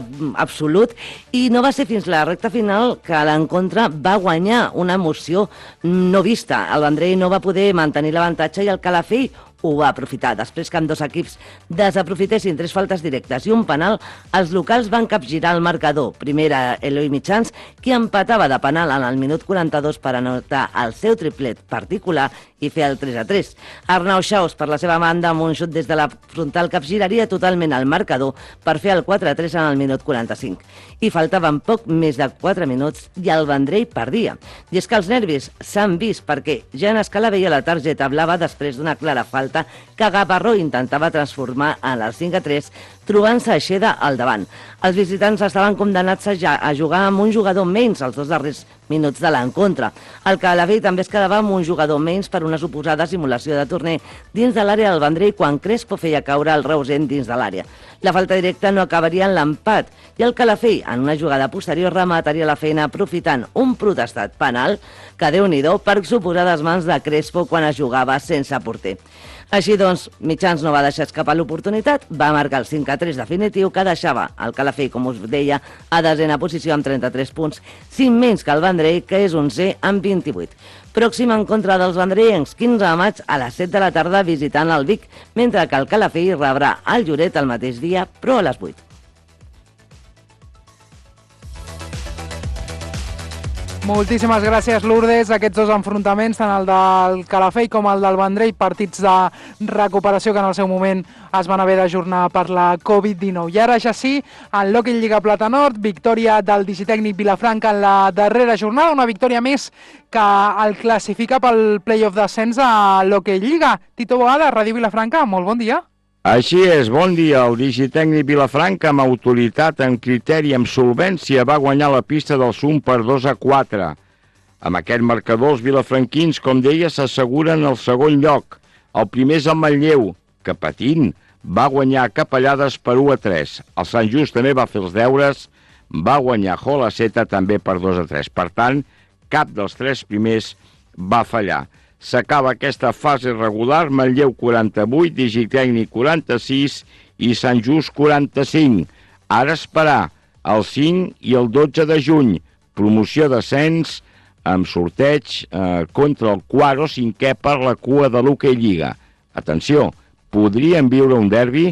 E: absolut i no va ser fins la recta final que l'encontre va guanyar una emoció no vista. El Vendrell no va poder mantenir l'avantatge i el Calafell ho va aprofitar. Després que ambdós equips desaprofitessin tres faltes directes i un penal, els locals van capgirar el marcador. Primer era Eloi Mitjans, qui empatava de penal en el minut quaranta-dos per anotar el seu triplet particular i fer el tres a tres. Arnau Xaus, per la seva banda, amb un xut des de la frontal, capgiraria totalment el marcador per fer el quatre a tres en el minut quaranta-cinc. I faltaven poc més de quatre minuts i el Vendrell perdia. I és que els nervis s'han vist perquè Jan Escala veia la targeta blava després d'una clara falta que Gavarró intentava transformar en el cinc a tres, trobant-se Aixeda al davant. Els visitants estaven condemnats a jugar amb un jugador menys els dos darrers minuts de l'encontre. El Calafell també es quedava amb un jugador menys per una suposada simulació de torner dins de l'àrea del Vendrell quan Crespo feia caure el Reusenc dins de l'àrea. La falta directa no acabaria en l'empat i el Calafell, en una jugada posterior, remataria la feina aprofitant un protestat penal que, Déu-n'hi-do, per suposades mans de Crespo quan es jugava sense porter. Així doncs, Mitjans no va deixar escapar l'oportunitat, va marcar el cinc a tres definitiu que deixava el Calafell, com us deia, a desena posició amb trenta-tres punts, cinc menys que el Vendrell, que és onzè amb vint-i-vuit. Pròxim encontre dels vendrellencs, quinze de maig a les set de la tarda visitant el Vic, mentre que el Calafell rebrà el Lloret el mateix dia, però a les vuit.
C: Moltíssimes gràcies, Lourdes. Aquests dos enfrontaments, tant el del Calafell com el del Vendrell, partits de recuperació que en el seu moment es van haver d'ajornar per la covid dinou. I ara ja sí, en l'Hockey Lliga Plata Nord, victòria del digitècnic Vilafranca en la darrera jornada, una victòria més que el classifica pel play-off d'ascens a l'Hockey Lliga. Tito Boada, Ràdio Vilafranca, molt bon dia.
L: Així és, bon dia. El digitècnic Vilafranca, amb autoritat, amb criteri, amb solvència, va guanyar la pista del Sum per dos a quatre. Amb aquest marcador, els vilafranquins, com deia, s'asseguren el segon lloc. El primer és el Manlleu, que patint va guanyar Capellades per u a tres. El Sant Just també va fer els deures, va guanyar Jolaceta també per dos a tres. Per tant, cap dels tres primers va fallar. S'acaba aquesta fase regular, Manlleu quaranta-vuit, digitècnic quaranta-sis i Sant Just quaranta-cinc. Ara esperar el cinc i el dotze de juny, promoció d'ascens amb sorteig eh, contra el quart o cinquè per la cua de l'Hockey Lliga. Atenció, podríem viure un derbi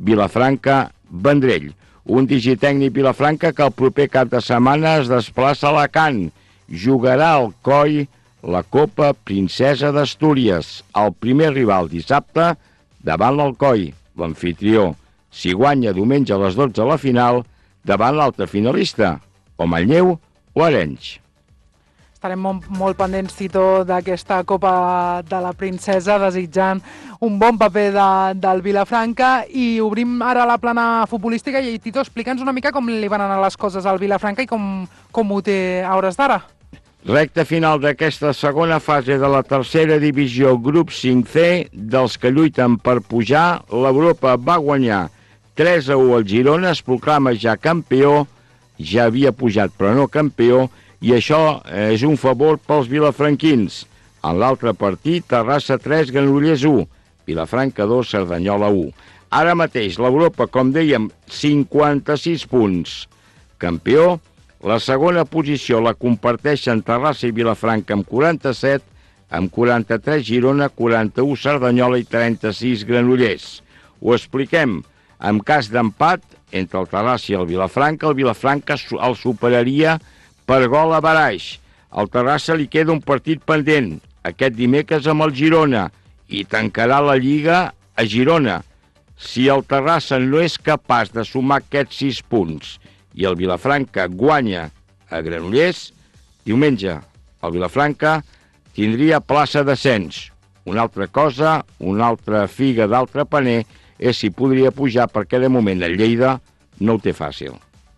L: Vilafranca-Vendrell. Un digitècnic Vilafranca que el proper cap de setmana es desplaça a Alacant. Jugarà al Coi la Copa Princesa d'Astúries, el primer rival dissabte davant l'Alcoi, l'anfitrió. Si guanya diumenge a les dotze a la final, davant l'altre finalista, o Manlleu o Arenys.
C: Estarem molt, molt pendents, Tito, d'aquesta Copa de la Princesa, desitjant un bon paper de, del Vilafranca. I obrim ara la plana futbolística. I, Tito, explica'ns una mica com li van anar les coses al Vilafranca i com, com ho té a hores d'ara.
L: Recta final d'aquesta segona fase de la tercera divisió, grup cinc C, dels que lluiten per pujar. L'Europa va guanyar tres a u al Girona, es proclama ja campió, ja havia pujat però no campió, i això és un favor pels vilafranquins. En l'altre partit, Terrassa tres, Granollers u, Vilafranca dos, Cerdanyola u. Ara mateix l'Europa, com dèiem, cinquanta-sis punts. Campió. La segona posició la comparteixen Terrassa i Vilafranca amb quaranta-set, amb quaranta-tres Girona, quaranta-u Cerdanyola i trenta-sis Granollers. Ho expliquem. En cas d'empat entre el Terrassa i el Vilafranca, el Vilafranca el superaria per gol a Baraix. Al Terrassa li queda un partit pendent, aquest dimecres amb el Girona, i tancarà la Lliga a Girona. Si el Terrassa no és capaç de sumar aquests sis punts i el Vilafranca guanya a Granollers, diumenge el Vilafranca tindria plaça d'ascens. Una altra cosa, una altra figa d'altre paner, és si podria pujar, perquè de moment el Lleida no ho té fàcil.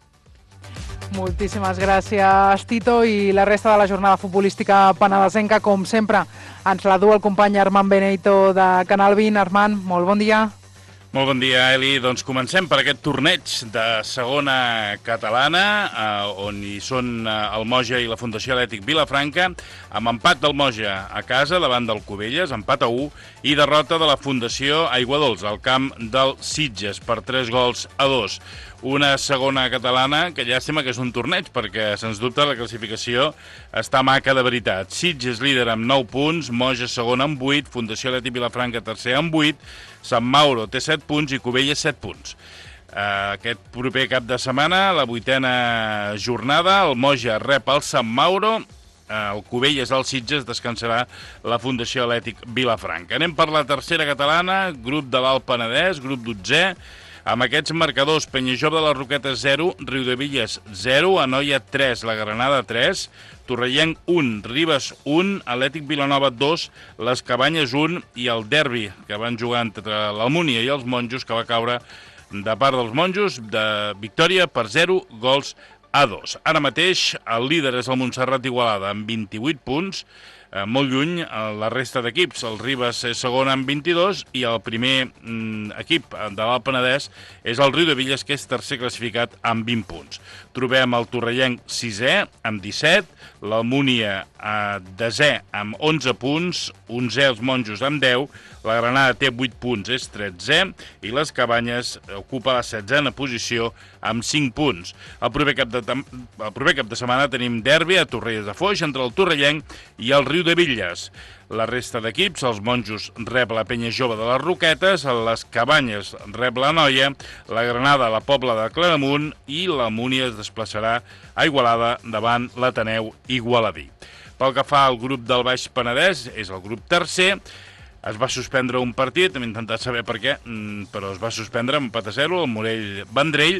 C: Moltíssimes gràcies, Tito, i la resta de la jornada futbolística penedesenca, com sempre, ens la du el company Armand Benito de Canal vint. Armand, molt bon dia.
M: Molt bon dia, Eli. Doncs comencem per aquest torneig de segona catalana, eh, on hi són eh, el Moja i la Fundació Atlètic Vilafranca, amb empat del Moja a casa davant del Cubelles, empat a u, i derrota de la Fundació Aiguadols al camp del Sitges per tres gols a dos. Una segona catalana que llàstima que és un torneig, perquè, sens dubte, la classificació està maca de veritat. Sitges líder amb nou punts, Moja segon amb vuit, Fundació Atlètic Vilafranca tercer amb vuit, Sant Mauro té set punts i Cubelles set punts. Aquest proper cap de setmana, la vuitena jornada, el Moja rep el Sant Mauro, el Cubelles al Sitges, descansarà la Fundació Atlètic Vilafranca. Anem per la tercera catalana, grup de l'Alt Penedès, grup dotzè, amb aquests marcadors: Penyajove de les Roquetes zero, Riudevilles zero, Anoia tres, la Granada tres, Torrellenc un, Ribes un, Atlètic Vilanova dos, les Cabanyes un, i el derbi que van jugar entre l'Almúnia i els Monjos, que va caure de part dels Monjos, de victòria per zero gols a dos. Ara mateix el líder és el Montserrat Igualada amb vint-i-vuit punts, molt lluny la resta d'equips. El Ribes és segon amb vint-i-dos i el primer mm, equip de l'Alt Penedès és el Riudevilles, que és tercer classificat amb vint punts. Trobem el Torrellenc sisè amb disset, l'Almúnia eh, desè amb onze punts, onzè els Monjos amb deu, la Granada té vuit punts, és tretzè, i les Cabanyes ocupa la setzena posició amb cinc punts. El proper cap de, el proper cap de setmana tenim derbi a Torrelles de Foix entre el Torrellenc i el Riudevilles. La resta d'equips, els Monjos rep la Penyajove de les Roquetes, les Cabanyes rep la Noia, la Granada la Pobla de Claramunt i l'Almúnia es desplaçarà a Igualada davant l'Ateneu Igualadí. Pel que fa al grup del Baix Penedès, és el grup tercer. Es va suspendre un partit, hem intentat saber per què, però es va suspendre amb empat a zero, el Morell-Vendrell.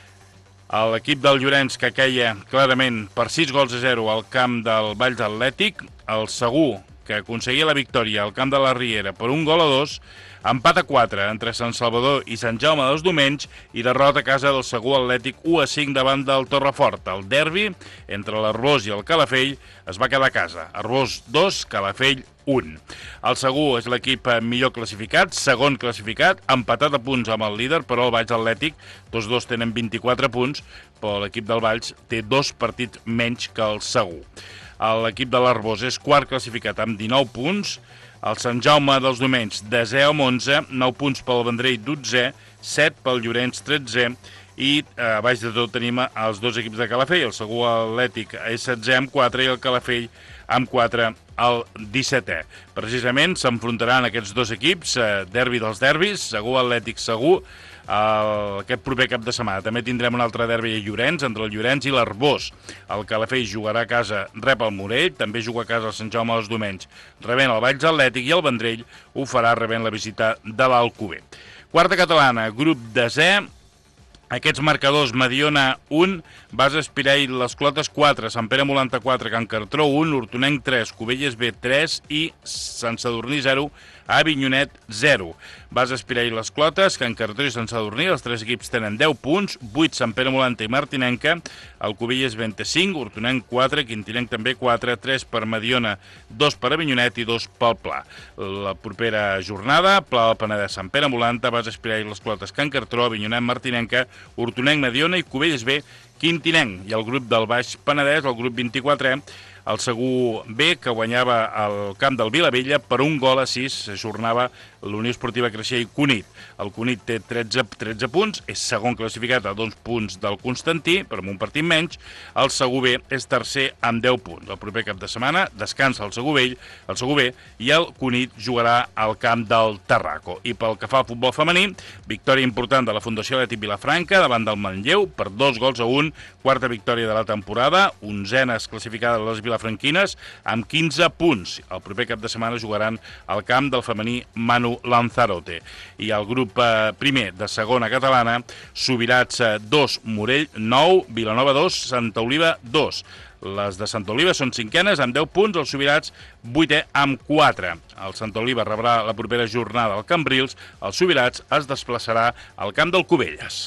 M: L'equip del Llorenç, que queia clarament per sis gols a zero al camp del Valls Atlètic, el Segur, que aconseguia la victòria al camp de la Riera per un gol a dos, empat a quatre entre Sant Salvador i Sant Jaume dels Domenys i derrota a casa del Segur Atlètic u a cinc davant del Torrefort. El derbi entre l'Arbós i el Calafell es va quedar a casa. Arbós dos, Calafell un. El Segur és l'equip millor classificat, segon classificat, empatat a punts amb el líder, però el Valls Atlètic, tots dos tenen vint-i-quatre punts, però l'equip del Valls té dos partits menys que el Segur. L'equip de l'Arbós és quart classificat amb dinou punts, el Sant Jaume dels Domenys desè amb onze, nou punts pel Vendrell dotzè, set pel Llorenç tretzè, i a baix de tot tenim els dos equips de Calafell, el Segur Atlètic és setzè amb quatre i el Calafell amb quatre al dissetè. Precisament s'enfrontaran aquests dos equips, derbi dels derbis, Segur Atlètic Segur, el, aquest proper cap de setmana. També tindrem un altre derbi a Llorenç, entre el Llorenç i l'Arbós. El Calafell jugarà a casa, rep el Morell, també juga a casa el Sant Jaume dels Domenys, rebent el Valls Atlètic, i el Vendrell ho farà rebent la visita de l'Alcover. Quarta catalana, grup desè. Aquests marcadors: Mediona un, Base Espirall Les Clotes quatre, Sant Pere Molanta quatre, Can Cartró un, Hortonenc tres, Cubelles B tres i Sant Sadurní zero, Avinyonet zero. Base Espirall Les Clotes, Can Cartró i Sant Sadurní, els tres equips tenen deu punts, vuit Sant Pere Molanta i Martinenca, el Cubelles vint-i-cinc, Hortonenc quatre, Quintinenc també quatre, tres per Mediona, dos per Avinyonet i dos pel Pla. La propera jornada, Pla del Penedès, Sant Pere Molanta, Base Espirall Les Clotes, Can Cartró, Avinyonet, Martinenca, Hortonenc, Mediona i Cubelles B, Quintinenc. I el grup del Baix Penedès, el grup vint-i-quatre, el Segur B, que guanyava el camp del Vilavella per un gol a sis, s'ajornava la Unió Esportiva Creixell Cunit. El Cunit té tretze, tretze punts, és segon classificat a dos punts del Constantí, però amb un partit menys. El Segur B és tercer amb deu punts. El proper cap de setmana descansa el Segur Vell, el Segur B, i el Cunit jugarà al camp del Tarraco. I pel que fa al futbol femení, victòria important de la Fundació Atlètic Vilafranca davant del Manlleu per dos gols a un, quarta victòria de la temporada, onzenes classificades les vilafranquines amb quinze punts. El proper cap de setmana jugaran al camp del femení Manu Lanzarote. I el grup eh, primer de segona catalana, Subirats eh, dos, Morell nou, Vilanova dos, Santa Oliva dos. Les de Santa Oliva són cinquenes amb deu punts, els Subirats vuitè amb quatre. El Santa Oliva rebrà la propera jornada al Cambrils, el Subirats es desplaçarà al camp del Cubelles.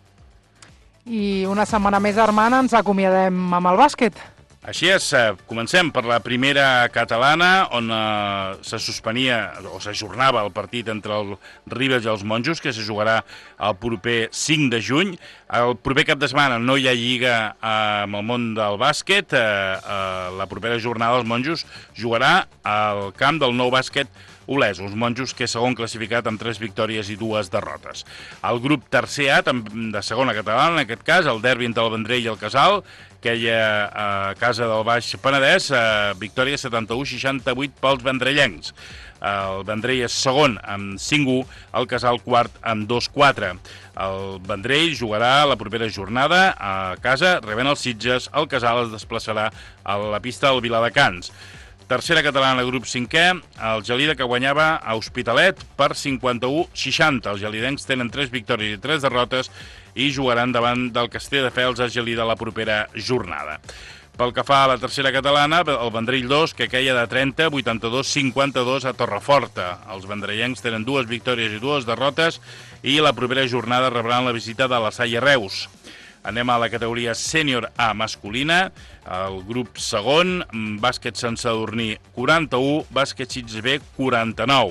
C: I una setmana més, Armand, ens acomiadem amb el bàsquet.
M: Així és, comencem per la primera catalana, on eh, se suspenia o s'ajornava el partit entre el Ribes i els Monjos, que se jugarà el proper cinc de juny. El proper cap de setmana no hi ha lliga eh, amb el món del bàsquet. Eh, eh, la propera jornada els Monjos jugarà al camp del Nou Bàsquet Olesa, uns Monjos que és segon classificat amb tres victòries i dues derrotes. El grup tercer A, de segona catalana, en aquest cas, el derbi entre el Vendrell i el Casal, que hi ha a casa del Baix Penedès, eh, victòria setanta-u a seixanta-vuit pels vendrellencs. El Vendrell és segon amb cinc a u, el Casal quart amb dos a quatre. El Vendrell jugarà la propera jornada a casa, rebent els Sitges. El Casal es desplaçarà a la pista del Viladecans. Tercera catalana, grup cinquè, el Gelida, que guanyava a Hospitalet per cinquanta-u a seixanta. Els gelidencs tenen tres victòries i tres derrotes i jugaran davant del Castelldefels a Gelida la propera jornada. Pel que fa a la tercera catalana, el Vendrell dos, que queia de trenta, vuitanta-dos a cinquanta-dos a Torreforta. Els vendrellencs tenen dues victòries i dues derrotes i la propera jornada rebran la visita de la Salle Reus. Anem a la categoria sènior A masculina, el grup segon, bàsquet Sant Sadurní quaranta-u, bàsquet Sitges B quaranta-nou.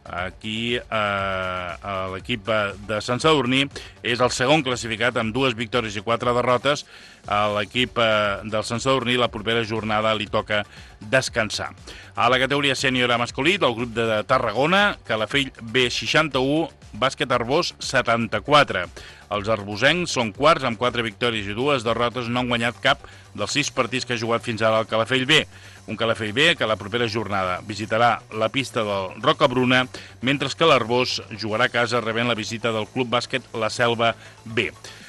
M: Aquí eh, l'equip de Sant Sadurní és el segon classificat amb dues victòries i quatre derrotes. A l'equip eh, del Sant Sadurní la propera jornada li toca descansar. A la categoria sènior A masculí, del grup de Tarragona, Calafell B seixanta-u, bàsquet Arbós setanta-quatre. Els arbosencs són quarts amb quatre victòries i dues derrotes, no han guanyat cap dels sis partits que ha jugat fins ara el Calafell B. Un Calafell B que la propera jornada visitarà la pista del Rocabruna, mentre que l'Arbós jugarà a casa rebent la visita del Club Bàsquet La Selva B.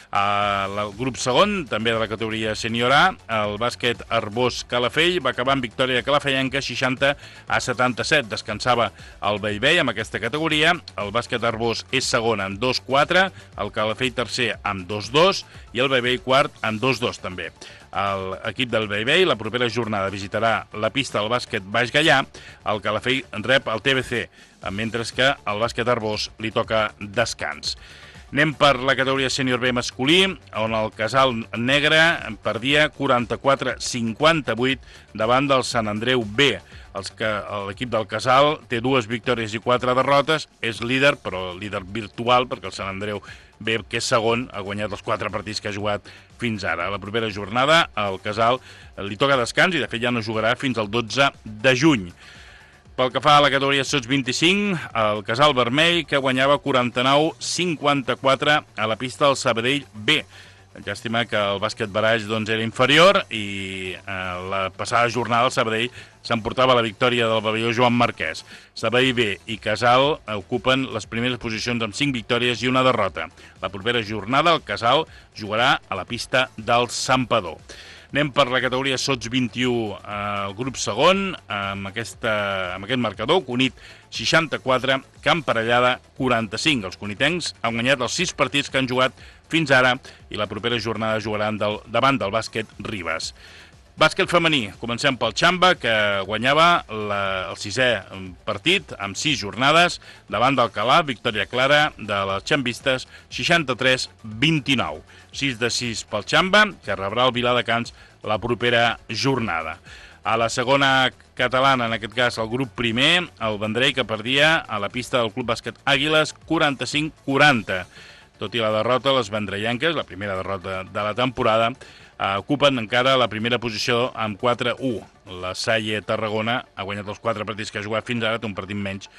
M: El grup segon, també de la categoria sènior A, el bàsquet Arbós Calafell va acabar amb victòria calafellenca seixanta a setanta-set. Descansava el Bellvei amb aquesta categoria. El bàsquet Arbós és segon amb dos a quatre, el Calafell tercer amb dos a dos i el Bellvei quart amb dos a dos també. L'equip del Bellvei la propera jornada visitarà la pista del bàsquet Baix Gaià. El Calafell rep el T B C, mentre que al bàsquet Arbós li toca descans. Anem per la categoria sènior B masculí, on el Casal Negre perdia quaranta-quatre a cinquanta-vuit davant del Sant Andreu B. L'equip del Casal té dues victòries i quatre derrotes, és líder, però líder virtual, perquè el Sant Andreu B, que és segon, ha guanyat els quatre partits que ha jugat fins ara. A la propera jornada, el Casal li toca descans i, de fet, ja no jugarà fins al dotze de juny. Pel que fa a la categoria sots vint-i-cinc, el Casal Vermell, que guanyava quaranta-nou a cinquanta-quatre a la pista del Sabadell B. Llàstima que el bàsquet Baraix doncs, era inferior i eh, la passada jornada el Sabadell s'emportava la victòria del pavelló Joan Marquès. Sabadell B i Casal ocupen les primeres posicions amb cinc victòries i una derrota. La propera jornada el Casal jugarà a la pista del Santpedor. Anem per la categoria sots vint-i-u, eh, el grup segon, amb, aquesta, amb aquest marcador, Cunit seixanta-quatre, Camp Parellada quaranta-cinc. Els cunitencs han guanyat els sis partits que han jugat fins ara i la propera jornada jugaran del, davant del bàsquet Ribes. Bàsquet femení, comencem pel Xamba, que guanyava la, el sisè partit amb sis jornades davant del Calà, victòria clara de les xambistes, seixanta-tres a vint-i-nou. sis de sis pel Xamba, que rebrà el Viladecans la propera jornada. A la segona catalana, en aquest cas el grup primer, el Vendrell, que perdia a la pista del Club Bàsquet Àguiles quaranta-cinc a quaranta. Tot i la derrota, les vendrellenques, la primera derrota de la temporada, eh, ocupen encara la primera posició amb quatre a u. La Salle Tarragona ha guanyat els quatre partits que ha jugat fins ara, té un partit menys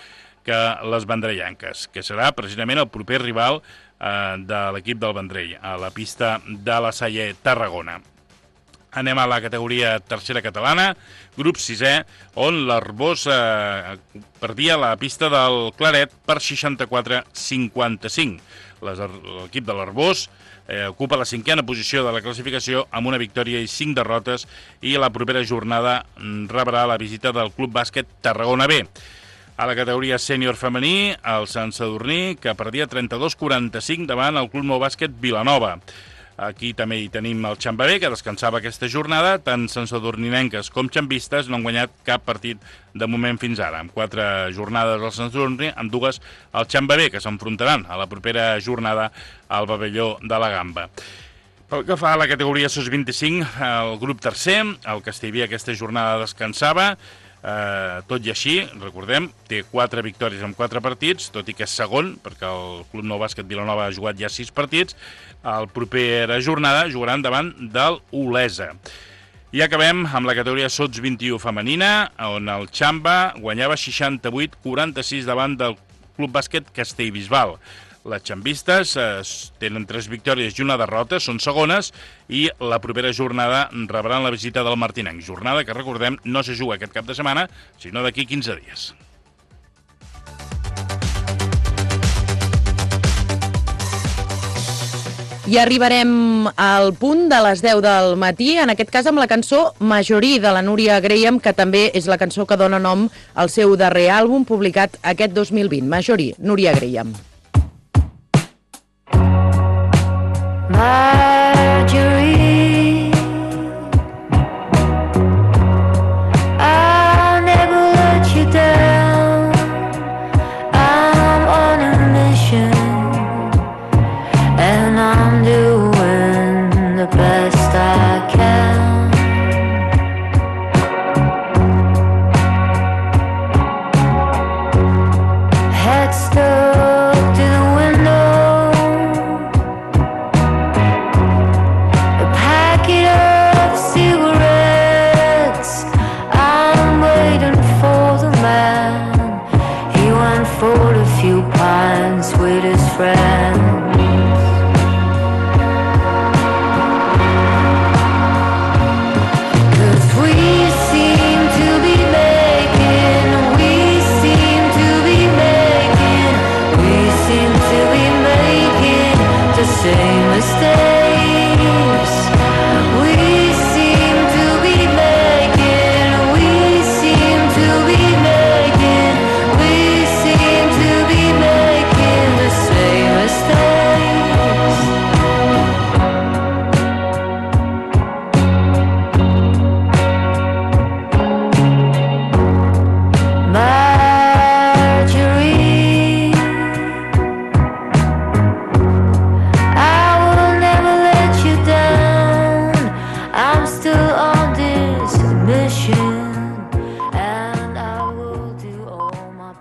M: que les vendrellanques, que serà precisament el proper rival eh, de l'equip del Vendrell, a la pista de la Salle Tarragona. Anem a la categoria tercera catalana, grup sisè, on l'Arbós eh, perdia la pista del Claret per seixanta-quatre a cinquanta-cinc. L'equip de l'Arbós eh, ocupa la cinquena posició de la classificació amb una victòria i cinc derrotes, i la propera jornada rebrà la visita del Club Bàsquet Tarragona B. A la categoria sènior femení, el Sant Sadurní, que perdia trenta-dos a quaranta-cinc davant el Club Nou Bàsquet Vilanova. Aquí també hi tenim el Xamba B, que descansava aquesta jornada. Tant santsadurninenques com xambistes no han guanyat cap partit de moment fins ara. Amb quatre jornades al Sant Sadurní, amb dues al Xamba B, que s'enfrontaran a la propera jornada al pavelló de la Gamba. Pel que fa a la categoria S O S vint-i-cinc, el grup tercer, el Castellví, aquesta jornada descansava. Eh, tot i així, recordem, té quatre victòries en quatre partits, tot i que és segon, perquè el Club Nou Bàsquet Vilanova ha jugat ja sis partits. El propera jornada jugaran davant del Olesa. I acabem amb la categoria S O S vint-i-u femenina, on el Xamba guanyava seixanta-vuit a quaranta-sis davant del Club Bàsquet Castellbisbal. Les xambistes eh, tenen tres victòries i una derrota, són segones, i la propera jornada rebran la visita del Martinenc. Jornada que, recordem, no se juga aquest cap de setmana, sinó d'aquí quinze dies.
A: I arribarem al punt de les deu del matí, en aquest cas amb la cançó Majorí, de la Núria Graham, que també és la cançó que dona nom al seu darrer àlbum publicat aquest dos mil vint. Majorí, Núria Graham.
N: Marjorie, I'll never let you down. I'm on a mission, and I'm doing the best I can. Head stuck to the window, for a few pints with his friends. Cause we seem to be making, we seem to be making, we seem to be making the same mistake.